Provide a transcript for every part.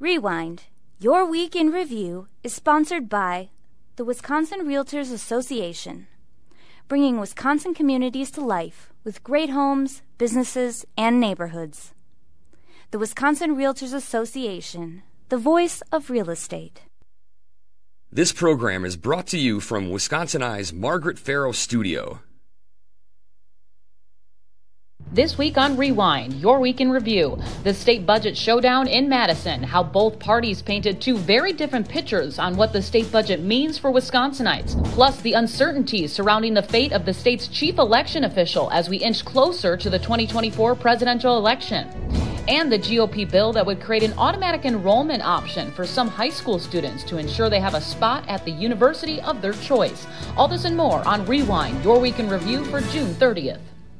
Rewind, Your Week in Review, is sponsored by the Wisconsin Realtors Association, bringing Wisconsin communities to life with great homes, businesses, and neighborhoods. The Wisconsin Realtors Association, the voice of real estate. This program is brought to you from Wisconsin Eye's Margaret Farrow Studio. This week on Rewind, Your Week in Review, the state budget showdown in Madison, how both parties painted two very different pictures on what the state budget means for Wisconsinites, plus the uncertainties surrounding the fate of the state's chief election official as we inch closer to the 2024 presidential election, and the GOP bill that would create an automatic enrollment option for some high school students to ensure they have a spot at the university of their choice. All this and more on Rewind, Your Week in Review for June 30th.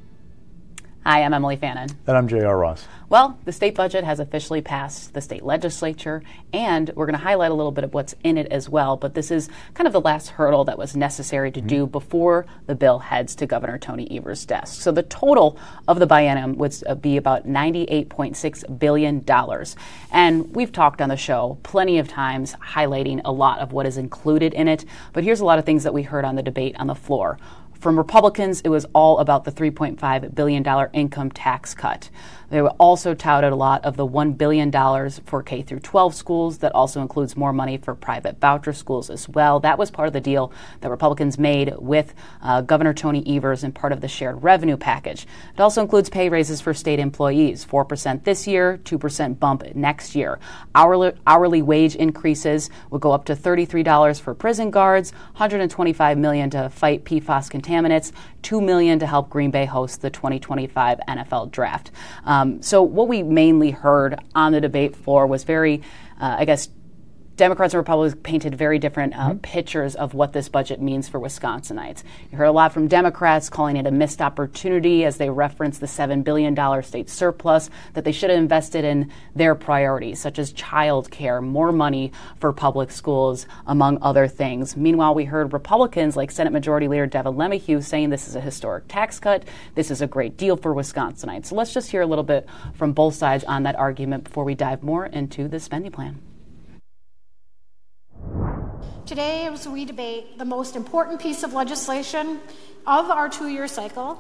Hi, I'm Emily Fannin. And I'm J.R. Ross. Well, the state budget has officially passed the state legislature, and we're going to highlight a little bit of what's in it as well. But this is kind of the last hurdle that was necessary to do before the bill heads to Governor Tony Evers' desk. So the total of the biennium would be about $98.6 billion. And we've talked on the show plenty of times highlighting a lot of what is included in it. But here's a lot of things that we heard on the debate on the floor. From Republicans, it was all about the $3.5 billion income tax cut. They also touted a lot of the $1 billion for K-12 schools. That also includes more money for private voucher schools as well. That was part of the deal that Republicans made with Governor Tony Evers and part of the shared revenue package. It also includes pay raises for state employees, 4% this year, 2% bump next year. Hourly wage increases will go up to $33 for prison guards, $125 million to fight PFAS contaminants, $2 million to help Green Bay host the 2025 NFL Draft. So what we mainly heard on the debate floor was very, Democrats and Republicans painted very different pictures of what this budget means for Wisconsinites. You heard a lot from Democrats calling it a missed opportunity as they referenced the $7 billion state surplus that they should have invested in their priorities, such as child care, more money for public schools, among other things. Meanwhile, we heard Republicans like Senate Majority Leader Devin LeMahieu saying this is a historic tax cut, this is a great deal for Wisconsinites. So let's just hear a little bit from both sides on that argument before we dive more into the spending plan. Today, as we debate the most important piece of legislation of our two-year cycle,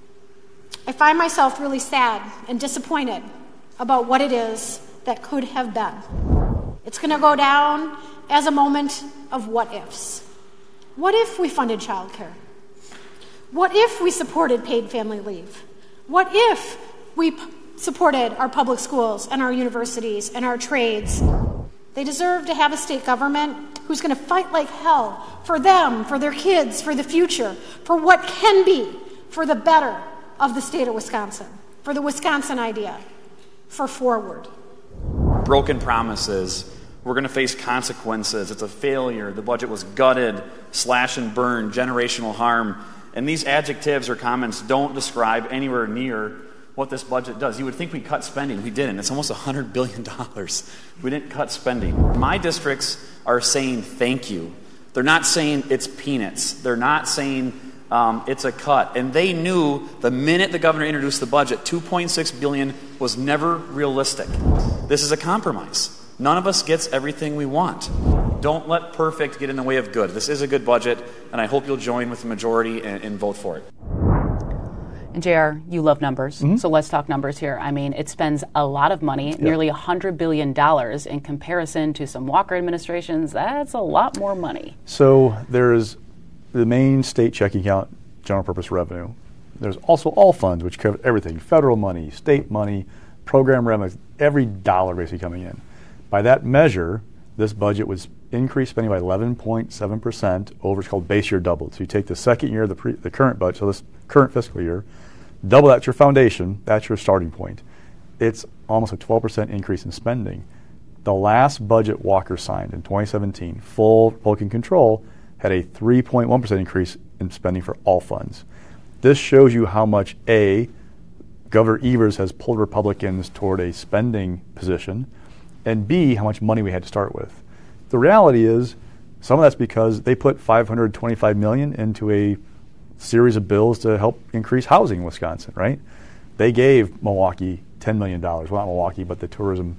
I find myself really sad and disappointed about what it is that could have been. It's going to go down as a moment of what-ifs. What if we funded childcare? What if we supported paid family leave? What if we supported our public schools and our universities and our trades? They deserve to have a state government who's going to fight like hell for them, for their kids, for the future, for what can be, for the better of the state of Wisconsin, for the Wisconsin idea, for forward. Broken promises. We're going to face consequences. It's a failure. The budget was gutted, slash and burn, generational harm. And these adjectives or comments don't describe anywhere near what this budget does. You would think we cut spending. We didn't. It's almost $100 billion. We didn't cut spending. My districts are saying thank you. They're not saying it's peanuts. They're not saying it's a cut. And they knew the minute the governor introduced the budget, $2.6 billion was never realistic. This is a compromise. None of us gets everything we want. Don't let perfect get in the way of good. This is a good budget, and I hope you'll join with the majority and vote for it. And JR, you love numbers, so let's talk numbers here. I mean, it spends a lot of money, nearly $100 billion. In comparison to some Walker administrations, that's a lot more money. So there's the main state checking account, general purpose revenue. There's also all funds, which cover everything, federal money, state money, program revenue, every dollar basically coming in. By that measure, this budget was increased spending by 11.7% over what's called base year doubled. So you take the second year, the current budget, so this current fiscal year, double that's your foundation, that's your starting point. It's almost a 12% increase in spending. The last budget Walker signed in 2017, full Republican control, had a 3.1% increase in spending for all funds. This shows you how much, A, Governor Evers has pulled Republicans toward a spending position, and B, how much money we had to start with. The reality is, some of that's because they put $525 million into a series of bills to help increase housing in Wisconsin, right? They gave Milwaukee $10 million. Well, not Milwaukee, but the tourism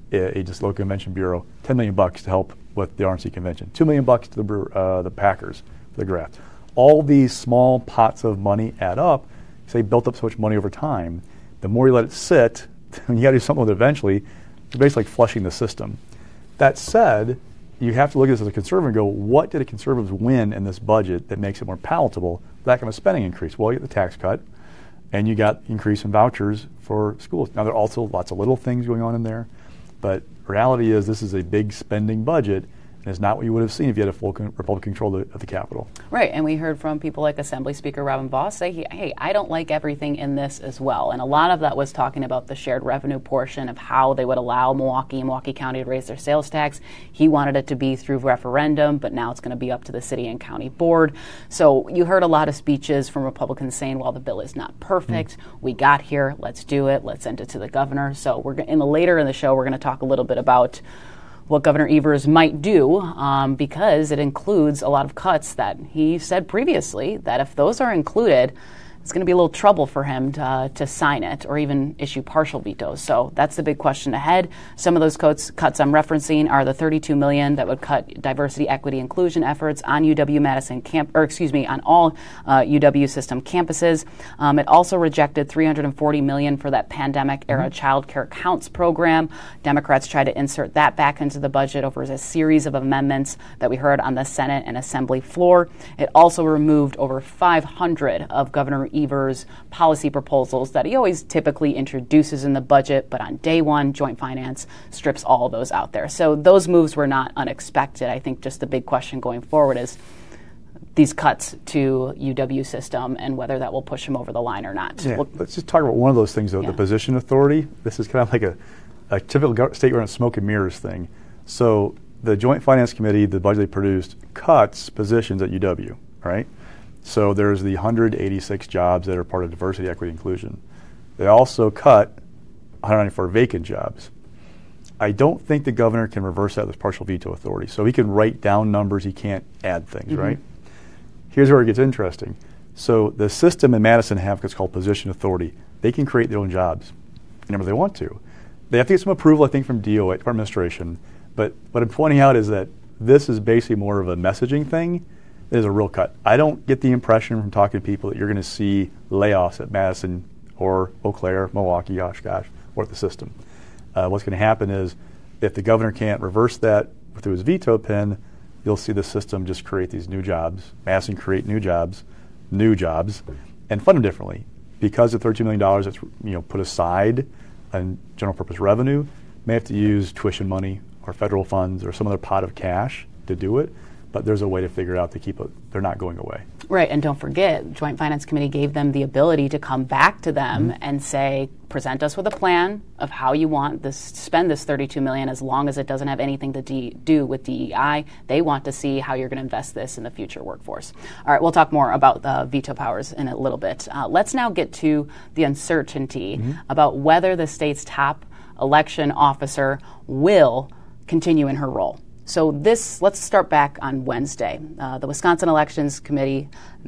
a just local convention bureau $10 million to help with the RNC convention, $2 million to the Packers for the draft. All these small pots of money add up. So they built up so much money over time. The more you let it sit, and you got to do something with it eventually, you're basically like flushing the system. That said, you have to look at this as a conservative and go, what did the conservatives win in this budget that makes it more palatable? That kind of spending increase. Well, you get the tax cut, and you got increase in vouchers for schools. Now, there are also lots of little things going on in there, but reality is this is a big spending budget, and it's not what you would have seen if you had a full Republican control of the Capitol. Right, and we heard from people like Assembly Speaker Robin Vos say, hey, I don't like everything in this as well. And a lot of that was talking about the shared revenue portion of how they would allow Milwaukee and Milwaukee County to raise their sales tax. He wanted it to be through referendum, but now it's going to be up to the city and county board. So you heard a lot of speeches from Republicans saying, well, the bill is not perfect. We got here. Let's do it. Let's send it to the governor. So later in the show, we're going to talk a little bit about what Governor Evers might do, because it includes a lot of cuts that he said previously that if those are included, it's going to be a little trouble for him to sign it or even issue partial vetoes. So that's the big question ahead. Some of those cuts I'm referencing are the $32 million that would cut diversity, equity, inclusion efforts on UW-Madison on all UW system campuses. It also rejected $340 million for that pandemic-era Child Care Counts program. Democrats tried to insert that back into the budget over a series of amendments that we heard on the Senate and Assembly floor. It also removed over 500 of Governor Evers' policy proposals that he always typically introduces in the budget, but on day one, Joint Finance strips all of those out there. So those moves were not unexpected. I think just the big question going forward is these cuts to UW system and whether that will push him over the line or not. Yeah, let's just talk about one of those things, though, the position authority. This is kind of like a typical state government smoke and mirrors thing. So the Joint Finance Committee, the budget they produced, cuts positions at UW, right? So there's the 186 jobs that are part of diversity, equity, inclusion. They also cut 194 vacant jobs. I don't think the governor can reverse that with partial veto authority. So he can write down numbers, he can't add things, right? Here's where it gets interesting. So the system in Madison have what's called position authority. They can create their own jobs whenever they want to. They have to get some approval, I think, from DOA, Department of Administration. But what I'm pointing out is that this is basically more of a messaging thing. It is a real cut. I don't get the impression from talking to people that you're going to see layoffs at Madison or Eau Claire, Milwaukee, Oshkosh, or at the system. What's going to happen is if the governor can't reverse that through his veto pen, you'll see the system just create these new jobs. Madison create new jobs, and fund them differently. Because of $32 million that's put aside on general purpose revenue, may have to use tuition money or federal funds or some other pot of cash to do it. But there's a way to figure it out to keep it, they're not going away. Right, and don't forget, Joint Finance Committee gave them the ability to come back to them and say, present us with a plan of how you want to spend this $32 million as long as it doesn't have anything to do with DEI. They want to see how you're going to invest this in the future workforce. All right, we'll talk more about the veto powers in a little bit. Let's now get to the uncertainty about whether the state's top election officer will continue in her role. So let's start back on Wednesday. The Wisconsin Elections Committee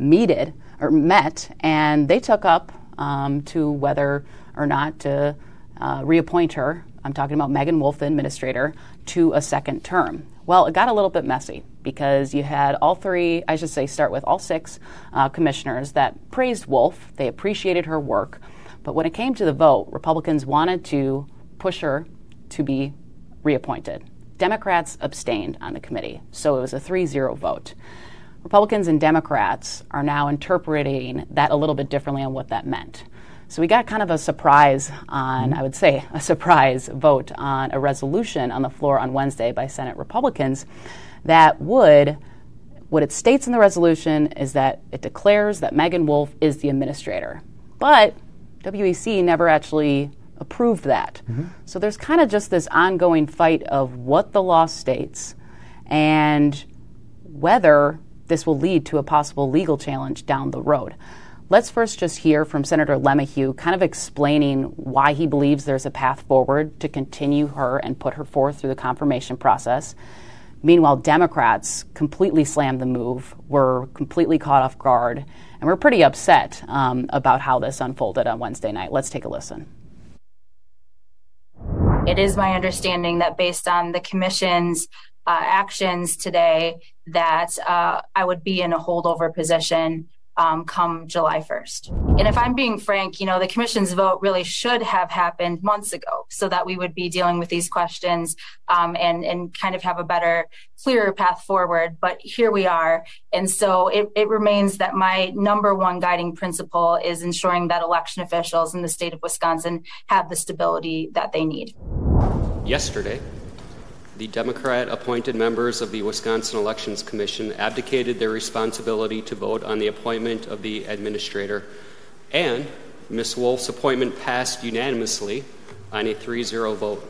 met, and they took up to whether or not to reappoint her. I'm talking about Megan Wolf, the administrator, to a second term. Well, it got a little bit messy because you had start with all six commissioners that praised Wolf. They appreciated her work. But when it came to the vote, Republicans wanted to push her to be reappointed. Democrats abstained on the committee, so it was a 3-0 vote. Republicans and Democrats are now interpreting that a little bit differently on what that meant. So we got kind of a surprise vote on a resolution on the floor on Wednesday by Senate Republicans that what it states in the resolution is that it declares that Megan Wolf is the administrator. But WEC never actually approved that. So there's kind of just this ongoing fight of what the law states and whether this will lead to a possible legal challenge down the road. Let's first just hear from Senator LeMahieu kind of explaining why he believes there's a path forward to continue her and put her forth through the confirmation process. Meanwhile, Democrats completely slammed the move, were completely caught off guard, and we're pretty upset about how this unfolded on Wednesday night. Let's take a listen. It is my understanding that based on the commission's actions today, that I would be in a holdover position come July 1st. And if I'm being frank, the commission's vote really should have happened months ago so that we would be dealing with these questions and kind of have a better, clearer path forward. But here we are. And so it remains that my number one guiding principle is ensuring that election officials in the state of Wisconsin have the stability that they need. Yesterday, the Democrat-appointed members of the Wisconsin Elections Commission abdicated their responsibility to vote on the appointment of the administrator, and Ms. Wolf's appointment passed unanimously on a 3-0 vote.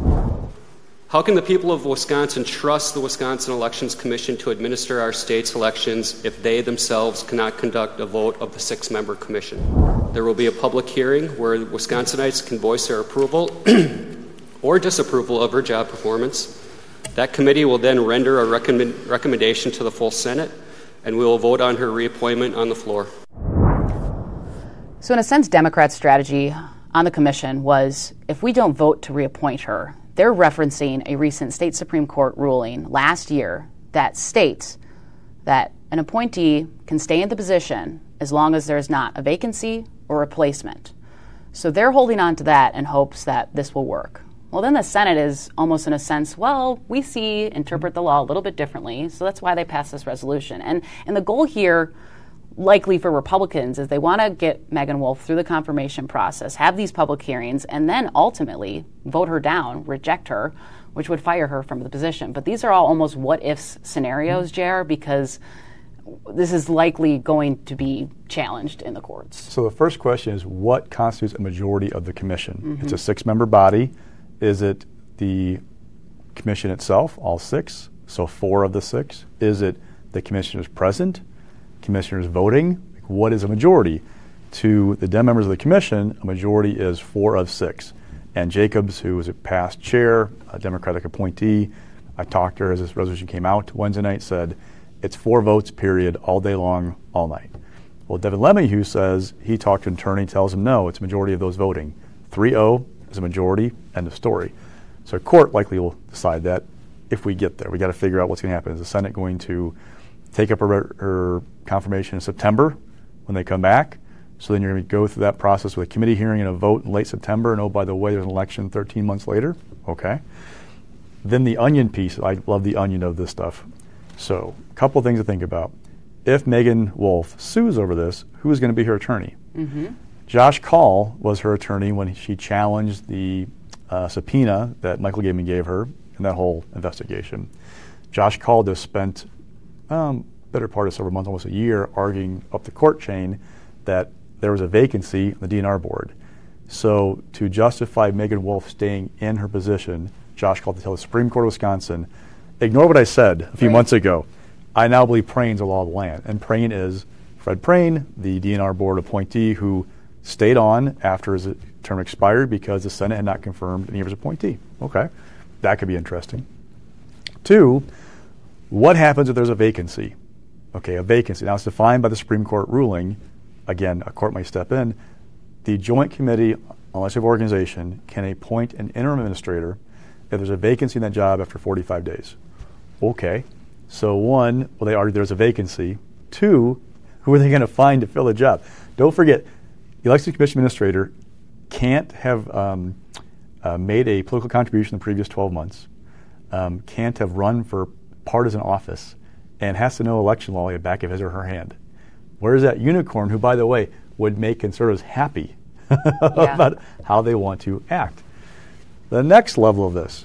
How can the people of Wisconsin trust the Wisconsin Elections Commission to administer our state's elections if they themselves cannot conduct a vote of the 6-member commission? There will be a public hearing where Wisconsinites can voice their approval or disapproval of her job performance. That committee will then render a recommendation to the full Senate, and we will vote on her reappointment on the floor. So in a sense, Democrats' strategy on the commission was, if we don't vote to reappoint her, they're referencing a recent state Supreme Court ruling last year that states that an appointee can stay in the position as long as there is not a vacancy or replacement. So they're holding on to that in hopes that this will work. Well, then the Senate is almost in a sense, we interpret the law a little bit differently, so that's why they passed this resolution. And the goal here, likely for Republicans, is they want to get Meagan Wolf through the confirmation process, have these public hearings, and then ultimately vote her down, reject her, which would fire her from the position. But these are all almost what-if scenarios, JR, because this is likely going to be challenged in the courts. So the first question is, what constitutes a majority of the commission? It's a 6-member body. Is it the commission itself, all 6, so 4 of the 6? Is it the commissioners present, commissioners voting? What is a majority? To the Dem members of the commission, a majority is 4 of 6. Ann Jacobs, who was a past chair, a Democratic appointee, I talked to her as this resolution came out Wednesday night, said it's 4 votes, period, all day long, all night. Well, Devin Lemming, says he talked to an attorney, tells him no, it's a majority of those voting. 3-0 is a majority, end of story. So a court likely will decide that if we get there. We got to figure out what's going to happen. Is the Senate going to take up her confirmation in September when they come back? So then you're going to go through that process with a committee hearing and a vote in late September, and oh, by the way, there's an election 13 months later. Okay. Then the onion piece. I love the onion of this stuff. So a couple of things to think about. If Meagan Wolf sues over this, who is going to be her attorney? Josh Kaul was her attorney when she challenged the subpoena that Michael Gaiman gave her in that whole investigation. Josh Kaul just spent better part of several months, almost a year, arguing up the court chain that there was a vacancy on the DNR board. So to justify Meagan Wolf staying in her position, Josh Kaul to tell the Supreme Court of Wisconsin, ignore what I said a few months ago. I now believe Prain's a law of the land. And Prain is Fred Prain, the DNR board appointee who stayed on after his term expired because the Senate had not confirmed any of his appointee. Okay, that could be interesting. 2, what happens if there's a vacancy? Okay, a vacancy. Now it's defined by the Supreme Court ruling. Again, a court might step in. The Joint Committee on Legislative Organization can appoint an interim administrator if there's a vacancy in that job after 45 days. Okay, so 1, well, they argue there's a vacancy. 2, who are they going to find to fill the job? Don't forget, the Election Commission Administrator can't have made a political contribution in the previous 12 months, can't have run for partisan office, and has to know election law at the back of his or her hand. Where's that unicorn who, by the way, would make conservatives happy about how they want to act? The next level of this,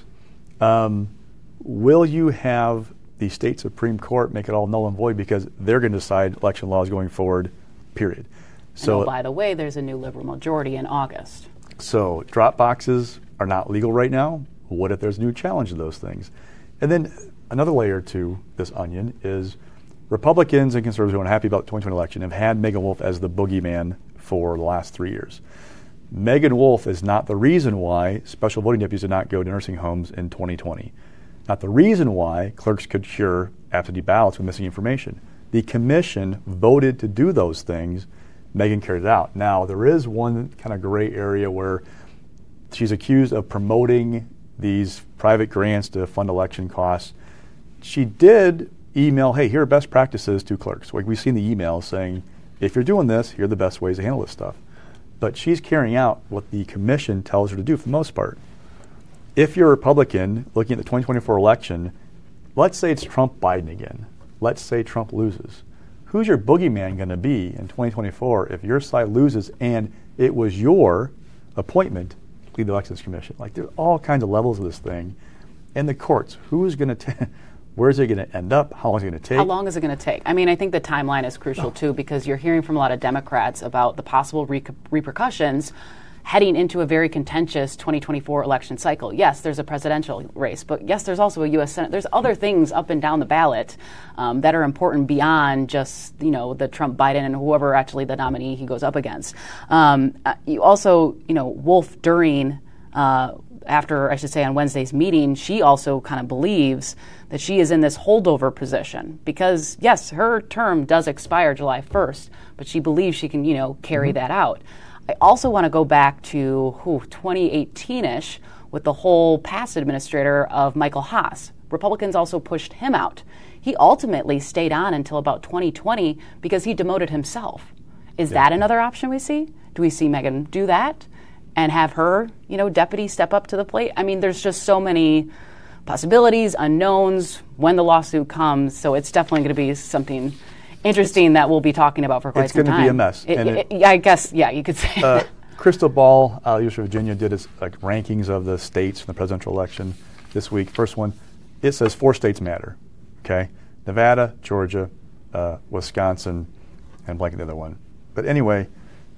will you have the state Supreme Court make it all null and void because they're going to decide election laws going forward, period. So, by the way, there's a new liberal majority in August. So drop boxes are not legal right now. What if there's a new challenge to those things? And then another layer to this onion is Republicans and conservatives who are unhappy about the 2020 election have had Meagan Wolf as the boogeyman for the last 3 years. Meagan Wolf is not the reason why special voting deputies did not go to nursing homes in 2020. Not the reason why clerks could cure absentee ballots with missing information. The commission voted to do those things. Meagan carried it out. Now, there is one kind of gray area where She's accused of promoting these private grants to fund election costs. She did email, hey, here are best practices to clerks. Like, we've seen the emails saying, if you're doing this, here are the best ways to handle this stuff. But she's carrying out what the commission tells her to do for the most part. If you're a Republican looking at the 2024 election, let's say it's Trump-Biden again. Let's say Trump loses. Who's your boogeyman going to be in 2024 if your side loses and it was your appointment to lead the Elections Commission? Like, there's all kinds of levels of this thing. And the courts, who's going to where's it going to end up? How long is it going to take? How long is it going to take? I mean, I think the timeline is crucial, too, because you're hearing from a lot of Democrats about the possible repercussions heading into a very contentious 2024 election cycle. Yes, there's a presidential race, but yes, there's also a U.S. Senate. There's other things up and down the ballot that are important beyond just, the Trump-Biden and whoever actually the nominee he goes up against. You also, Wolf during after, I should say, on Wednesday's meeting, she also kind of believes that she is in this holdover position because, yes, her term does expire July 1st, but she believes she can, carry that out. I also want to go back to 2018-ish with the whole past administrator of Michael Haas. Republicans also pushed him out. He ultimately stayed on until about 2020 because he demoted himself. Is that another option we see? Do we see Megan do that and have her, deputy step up to the plate? I mean, there's just so many possibilities, unknowns when the lawsuit comes. So it's definitely going to be something interesting that we'll be talking about for quite some time. It's going to be a mess. I guess, you could say. Crystal Ball, University of Virginia, did its rankings of the states in the presidential election this week. First one, it says 4 states matter. Okay, Nevada, Georgia, Wisconsin, and blank the other one. But anyway,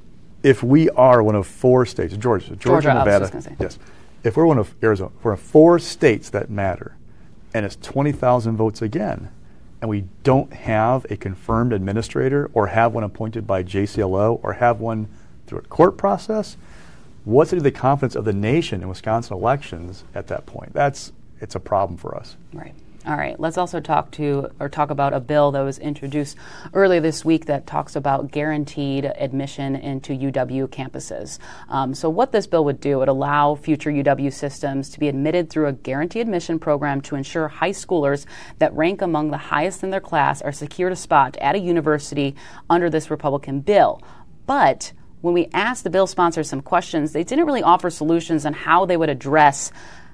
if we are one of 4 states, Georgia, Nevada, yes. If we're one of Arizona, we're 4 states that matter, and it's 20,000 votes again, and we don't have a confirmed administrator or have one appointed by JCLO or have one through a court process, what's the confidence of the nation in Wisconsin elections at that point? It's a problem for us. Right. All right. Let's also talk about a bill that was introduced earlier this week that talks about guaranteed admission into UW campuses. So what this bill would do, it would allow future UW systems to be admitted through a guaranteed admission program to ensure high schoolers that rank among the highest in their class are secured a spot at a university under this Republican bill. But when we asked the bill sponsors some questions, they didn't really offer solutions on how they would address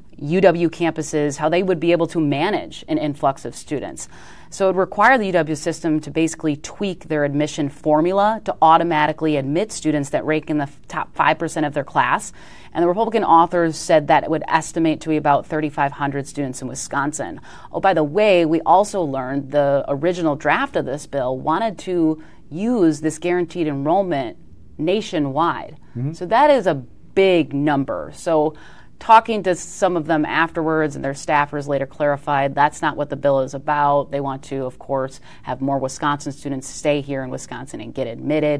UW campuses, how they would be able to manage an influx of students. So it would require the UW system to basically tweak their admission formula to automatically admit students that rank in the top 5% of their class. And the Republican authors said that it would estimate to be about 3,500 students in Wisconsin. Oh, by the way, we also learned the original draft of this bill wanted to use this guaranteed enrollment nationwide. Mm-hmm. So that is a big number. So talking to some of them afterwards, and their staffers later clarified that's not what the bill is about. They want to, of course, have more Wisconsin students stay here in Wisconsin and get admitted.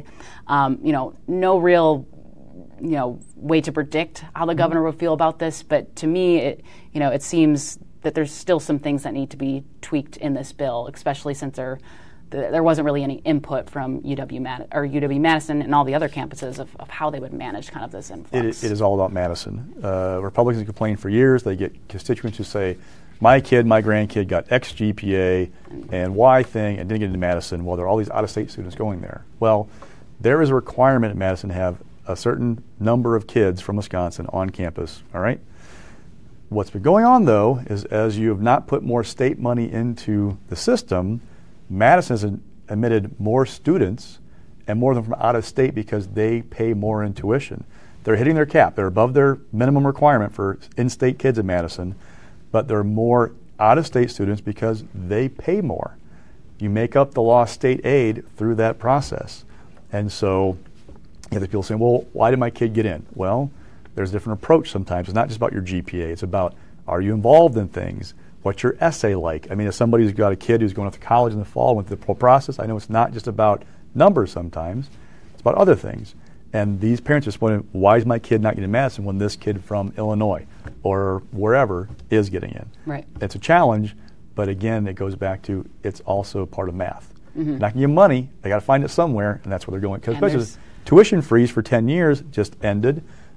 No real, way to predict how the governor would feel about this. But to me, it seems that there's still some things that need to be tweaked in this bill, especially since there wasn't really any input from UW-Madison and all the other campuses of how they would manage kind of this influx. It is all about Madison. Republicans have complained for years. They get constituents who say, my grandkid got X GPA and Y thing and didn't get into Madison. Well, there are all these out-of-state students going there. Well, there is a requirement at Madison to have a certain number of kids from Wisconsin on campus, all right? What's been going on, though, is as you have not put more state money into the system, Madison has admitted more students and more of them from out of state because they pay more in tuition. They're hitting their cap. They're above their minimum requirement for in-state kids in Madison, but there are more out-of-state students because they pay more. You make up the lost state aid through that process. And so you have people saying, well, why did my kid get in? Well, there's a different approach sometimes. It's not just about your GPA. It's about, are you involved in things? What's your essay like? I mean, as somebody who's got a kid who's going off to college in the fall, went through the whole process, I know it's not just about numbers sometimes. It's about other things. And these parents just wondering, why is my kid not getting in Madison when this kid from Illinois or wherever is getting in? Right. It's a challenge, but again, it goes back to it's also part of math. Mm-hmm. Not going to give money. They got to find it somewhere, and that's where they're going. Because especially tuition freeze for 10 years just ended.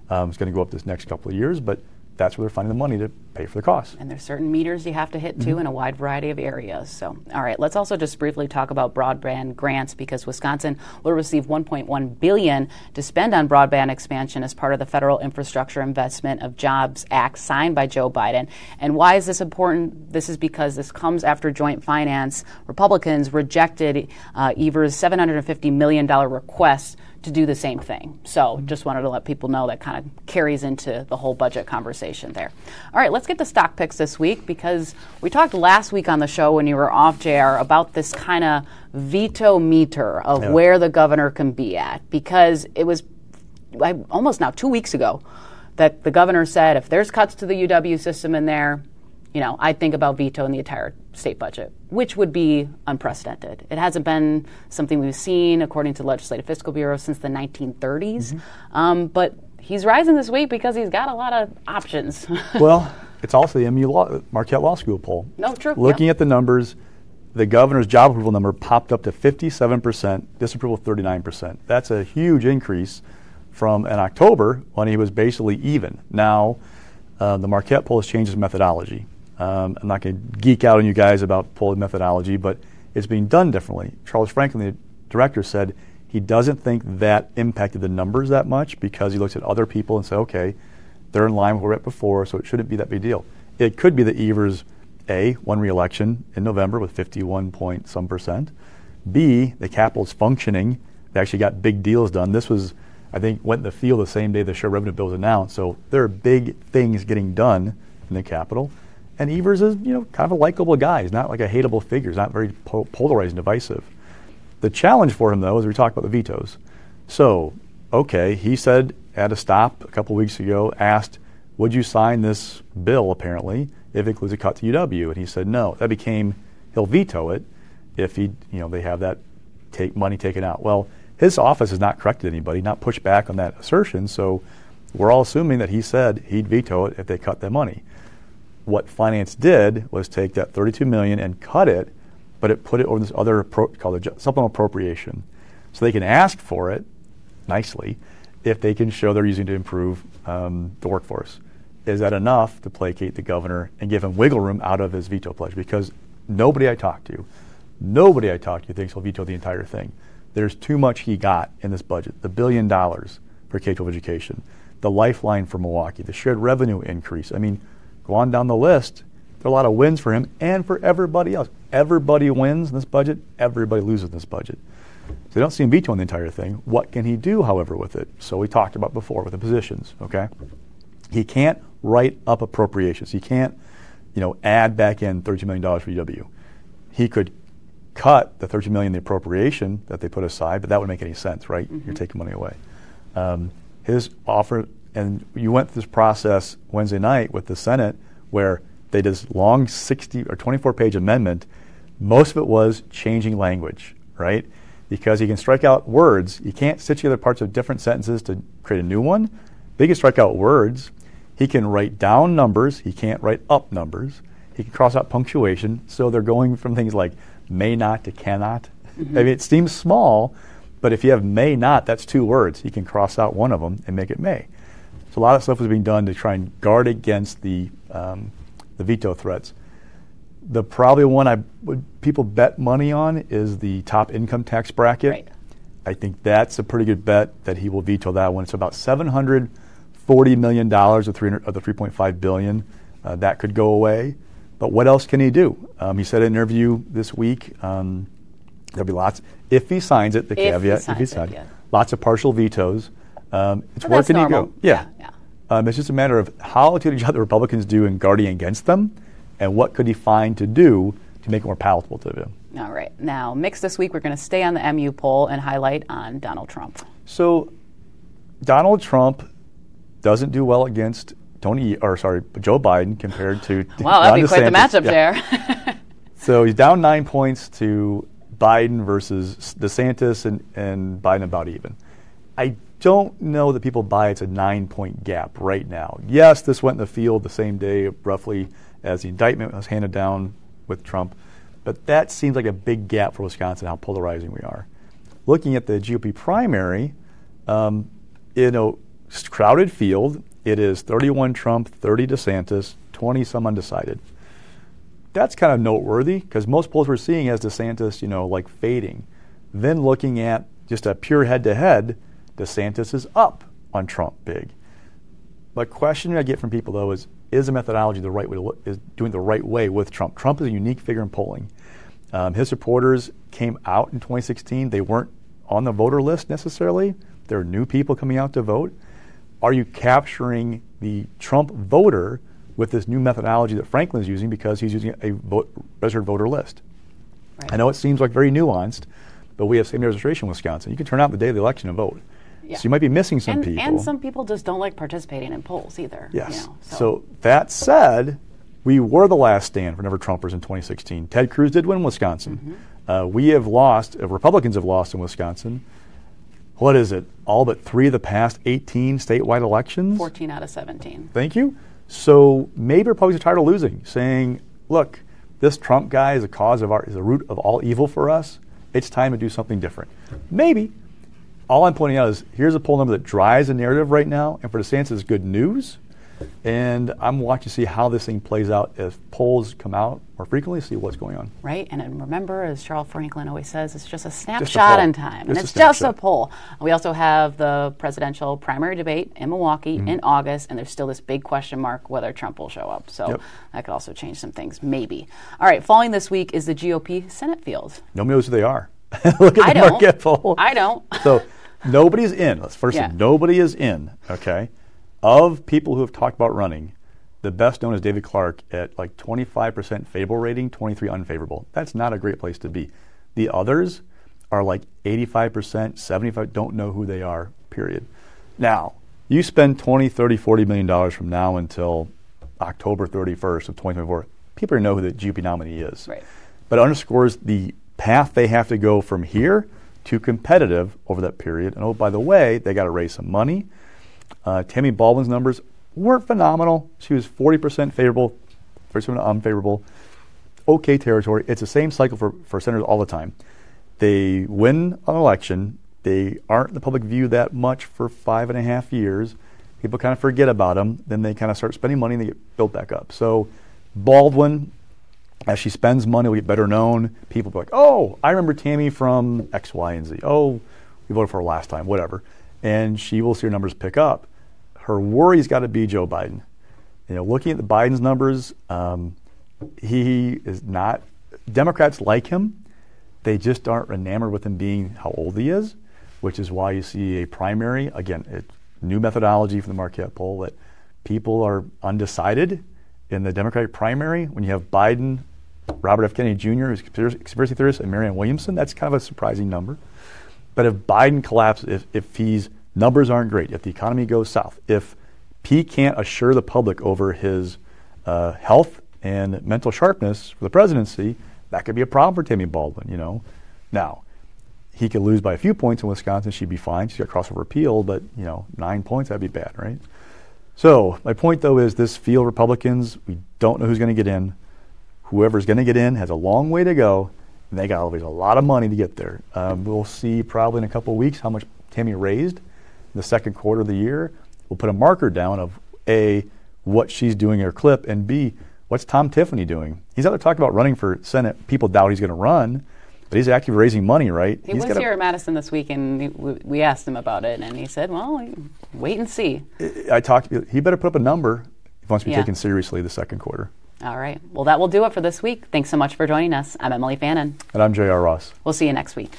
It's going to go up this next couple of years, but that's where they're finding the money to pay for the costs. And there's certain meters you have to hit too in a wide variety of areas. So, all right, let's also just briefly talk about broadband grants, because Wisconsin will receive $1.1 billion to spend on broadband expansion as part of the Federal Infrastructre Investment of Jobs Act signed by Joe Biden. And why is this important? This is because this comes after Joint Finance Republicans rejected Evers' $750 million request to do the same thing. So just wanted to let people know that kind of carries into the whole budget conversation there. All right, let's get to stock picks this week, because we talked last week on the show when you were off, JR, about this kind of veto meter of where the governor can be at, because it was almost now 2 weeks ago that the governor said if there's cuts to the UW system in there, I'd think about vetoing the entire state budget, which would be unprecedented. It hasn't been something we've seen, according to the Legislative Fiscal Bureau, since the 1930s. But he's rising this week because he's got a lot of options. Well, it's also the Marquette Law School poll. No, true. Looking at the numbers, the governor's job approval number popped up to 57%, disapproval 39%. That's a huge increase from in October when he was basically even. Now, the Marquette poll has changed its methodology. I'm not going to geek out on you guys about poll methodology, but it's being done differently. Charles Franklin, the director, said he doesn't think that impacted the numbers that much, because he looks at other people and said, okay, they're in line with where we were at before, so it shouldn't be that big deal. It could be that Evers, A, won re-election in November with 51 point some percent. B, the Capitol's functioning. They actually got big deals done. This was, I think, went in the field the same day the share revenue bill was announced. So there are big things getting done in the Capitol. And Evers is, kind of a likable guy. He's not like a hateable figure. He's not very polarized and divisive. The challenge for him, though, is we talk about the vetoes. So, okay, he said at a stop a couple weeks ago, asked, would you sign this bill, apparently, if it includes a cut to UW? And he said no. That became, he'll veto it if they have that money taken out. Well, his office has not corrected anybody, not pushed back on that assertion, so we're all assuming that he said he'd veto it if they cut that money. What Finance did was take that $32 million and cut it, but it put it over this other called a supplemental appropriation. So they can ask for it nicely if they can show they're using it to improve the workforce. Is that enough to placate the governor and give him wiggle room out of his veto pledge? Because nobody I talked to thinks he'll veto the entire thing. There's too much he got in this budget. The $1 billion for K-12 education, the lifeline for Milwaukee, the shared revenue increase. I mean, go on down the list. There are a lot of wins for him and for everybody else. Everybody wins in this budget. Everybody loses in this budget. So they don't see him vetoing the entire thing. What can he do, however, with it? So we talked about before with the positions, okay? He can't write up appropriations. He can't, add back in $32 million for UW. He could cut the $32 million, the appropriation that they put aside, but that wouldn't make any sense, right? You're taking money away. His offer, and you went through this process Wednesday night with the Senate where they did this long 60 or 24-page amendment. Most of it was changing language, right? Because he can strike out words. You can't stitch together parts of different sentences to create a new one. They can strike out words. He can write down numbers. He can't write up numbers. He can cross out punctuation. So they're going from things like may not to cannot. I mean, it seems small, but if you have may not, that's two words. You can cross out one of them and make it may. So a lot of stuff was being done to try and guard against the veto threats. The probably one people bet money on is the top income tax bracket. Right. I think that's a pretty good bet that he will veto that one. It's about $740 million of the $3.5 billion. That could go away. But what else can he do? He said in an interview this week, there'll be lots. If he signs it, the caveat, if he signs it, lots of partial vetoes. It's where can he go? Yeah. It's just a matter of how did the Republicans do in guarding against them, and what could he find to do to make it more palatable to them. All right. Now, mix this week, we're going to stay on the MU poll and highlight on Donald Trump. So, Donald Trump doesn't do well against Joe Biden compared to wow, that'd be quite the matchup there. So he's down 9 points to Biden versus DeSantis, and Biden about even. I don't know that people buy it's a 9-point gap right now. Yes, this went in the field the same day, roughly, as the indictment was handed down with Trump, but that seems like a big gap for Wisconsin, how polarizing we are. Looking at the GOP primary, crowded field. It is 31 Trump, 30 DeSantis, 20 some undecided. That's kind of noteworthy because most polls we're seeing as DeSantis, like fading. Then looking at just a pure head-to-head, DeSantis is up on Trump big. The question I get from people, though, is the methodology the right way is doing the right way with Trump? Trump is a unique figure in polling. His supporters came out in 2016. They weren't on the voter list necessarily. There are new people coming out to vote. Are you capturing the Trump voter with this new methodology that Franklin is using because he's using a registered voter list? Right. I know it seems like very nuanced, but we have same-day registration in Wisconsin. You can turn out the day of the election and vote. Yeah. So you might be missing some people. And some people just don't like participating in polls either. Yes. So that said, we were the last stand for never Trumpers in 2016. Ted Cruz did win Wisconsin. Mm-hmm. We have lost, Republicans have lost in Wisconsin. What is it? All but 3 of the past 18 statewide elections? 14 out of 17. Thank you. So maybe Republicans are tired of losing, saying, look, this Trump guy is is the root of all evil for us. It's time to do something different. Maybe. All I'm pointing out is here's a poll number that drives the narrative right now, and for DeSantis is good news. And I'm watching to see how this thing plays out as polls come out more frequently, see what's going on. Right, and remember, as Charles Franklin always says, it's just a snapshot in time. And it's just a poll. We also have the presidential primary debate in Milwaukee in August, and there's still this big question mark whether Trump will show up. So that could also change some things, maybe. All right, following this week is the GOP Senate field. Nobody knows who they are. Look at the Marquette poll. I don't. So nobody's in. Let's first say nobody is in, okay? Of people who have talked about running, the best known is David Clark at like 25% favorable rating, 23 unfavorable. That's not a great place to be. The others are like 85%, 75%, don't know who they are, period. Now, you spend $20, $30, $40 million from now until October 31st of 2024, people know who the GOP nominee is. Right. But it underscores the path they have to go from here to competitive over that period. And oh, by the way, they got to raise some money. Tammy Baldwin's numbers weren't phenomenal. She was 40% favorable, 30% unfavorable. Okay territory. It's the same cycle for senators all the time. They win an election. They aren't in the public view that much for 5.5 years. People kind of forget about them. Then they kind of start spending money and they get built back up. So Baldwin, as she spends money, will get better known. People will be like, oh, I remember Tammy from X, Y, and Z. Oh, we voted for her last time, whatever. And she will see her numbers pick up. Her worry's got to be Joe Biden. Looking at the Biden's numbers, he is not. Democrats like him. They just aren't enamored with him being how old he is, which is why you see a primary. Again, it's new methodology from the Marquette poll that people are undecided in the Democratic primary. When you have Biden, Robert F. Kennedy Jr., who's a conspiracy theorist, and Marianne Williamson, that's kind of a surprising number. But if Biden collapses, if his numbers aren't great, if the economy goes south, if he can't assure the public over his health and mental sharpness for the presidency, that could be a problem for Tammy Baldwin, Now, he could lose by a few points in Wisconsin. She'd be fine. She's got crossover appeal, but, 9 points, that'd be bad, right? So my point, though, is this field Republicans, we don't know who's going to get in. Whoever's going to get in has a long way to go, and they got always a lot of money to get there. We'll see probably in a couple of weeks how much Tammy raised in the second quarter of the year. We'll put a marker down of A, what she's doing in her clip, and B, what's Tom Tiffany doing? He's out there talking about running for Senate. People doubt he's going to run, but he's actively raising money, right? He was here at Madison this week, and we asked him about it, and he said, well, wait and see. He better put up a number if he wants to be taken seriously the second quarter. All right. Well, that will do it for this week. Thanks so much for joining us. I'm Emily Fannin. And I'm J.R. Ross. We'll see you next week.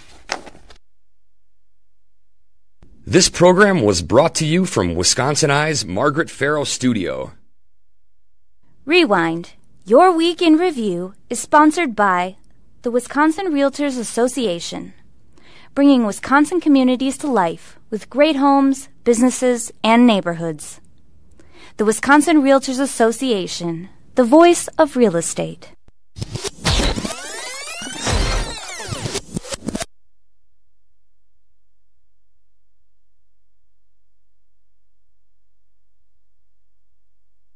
This program was brought to you from Wisconsin Eye's Margaret Farrow Studio. Rewind. Your Week in Review is sponsored by the Wisconsin Realtors Association, bringing Wisconsin communities to life with great homes, businesses, and neighborhoods. The Wisconsin Realtors Association, the voice of real estate.